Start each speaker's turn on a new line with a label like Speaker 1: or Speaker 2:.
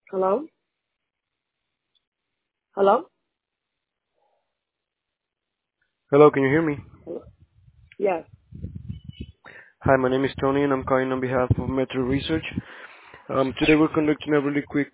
Speaker 1: Hello? Hello?
Speaker 2: Hello, can you hear me?
Speaker 1: Hello? Yes.
Speaker 2: Hi, my name is Tony, and I'm calling on behalf of Metro Research. Today we're conducting a really quick.